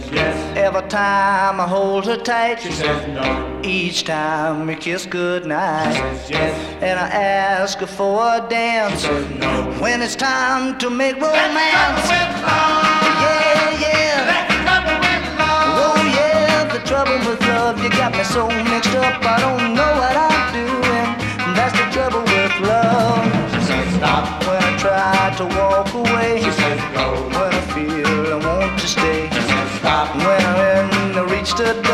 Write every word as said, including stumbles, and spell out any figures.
says yes. Every time I hold her tight, She says no. each time we kiss goodnight. She says yes. And I ask her for a dance. She says no. When it's time to make romance. That's the trouble with love. Yeah, yeah. That's the trouble with love. Oh yeah, the trouble with love. You got me so mixed up, I don't know what I'm doing. That's the trouble with love. She says stop. When I try to walk away, She says go. when I feel I want to stay, She says stop. when I'm in the reach to